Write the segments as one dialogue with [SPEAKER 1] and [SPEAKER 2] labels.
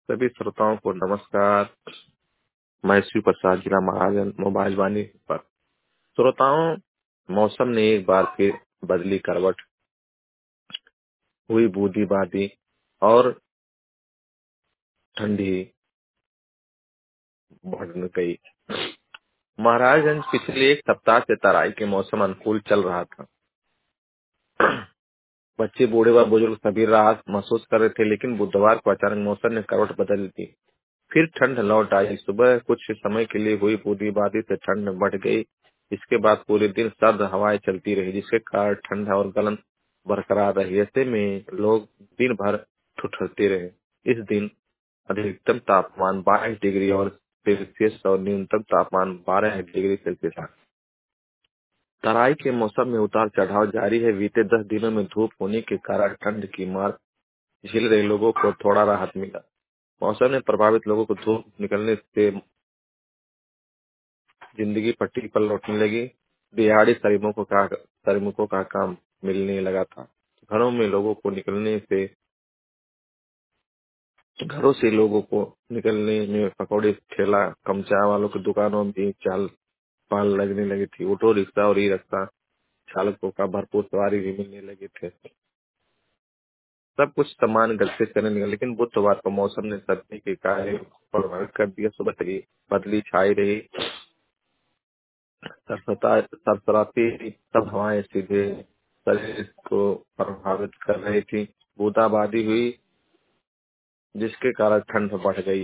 [SPEAKER 1] सभी श्रोताओं को नमस्कार। मैं शिव प्रसाद, जिला महाराजन, मोबाइल वाणी पर। श्रोताओं, मौसम ने एक बार फिर बदली करवट, हुई बूंदी बांदी और ठंडी बढ़ गई। महाराजगंज पिछले एक सप्ताह से तराई के मौसम अनुकूल चल रहा था। बच्चे, बूढ़े व बुजुर्ग सभी राहत महसूस कर रहे थे, लेकिन बुधवार को अचानक मौसम ने करवट बदल दी। फिर ठंड लौट आई। सुबह कुछ समय के लिए हुई बूंदीबांदी से ठंड बढ़ गई। इसके बाद पूरे दिन सर्द हवाएं चलती रही, जिसके कारण ठंड और गलन बरकरार रही। ऐसे में लोग दिन भर ठिठुरते रहे। इस दिन अधिकतम तापमान 22 डिग्री और सेल्सियस और न्यूनतम तापमान 12 डिग्री सेल्सियस था। तराई के मौसम में उतार चढ़ाव जारी है। बीते 10 दिनों में धूप होने के कारण ठंड की मार झेल रहे लोगों को थोड़ा राहत मिला। मौसम ने प्रभावित लोगों को धूप निकलने से जिंदगी पटरी पर लौटने लगी। दिहाड़ी श्रमिकों का काम मिलने लगा था। घरों में लोगों को निकलने से घरों से लोगों को निकलने में पकौड़े ठेला कम चाय वालों की दुकानों में भी चाल पाल लगने लगी थी। ऑटो रिक्शा और ई रिक्शा चालकों का भरपूर सवारी भी मिलने लगे थे। सब कुछ सामान गति से चलने लगा, लेकिन बुधवार को मौसम ने सर्दी के कार्य को प्रभावित कर दिया। सुबह से ही बदली छाई रही। सरसराती सब हवाएं सीधे शरीर को प्रभावित कर रही थी। बूंदाबांदी हुई, जिसके कारण ठंड बढ़ गई।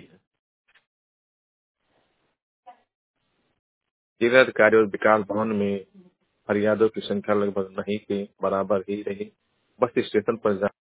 [SPEAKER 1] जिलाधिकारी और विकास भवन में फरियादों की संख्या लगभग नहीं के बराबर ही रही। बस स्टेशन पर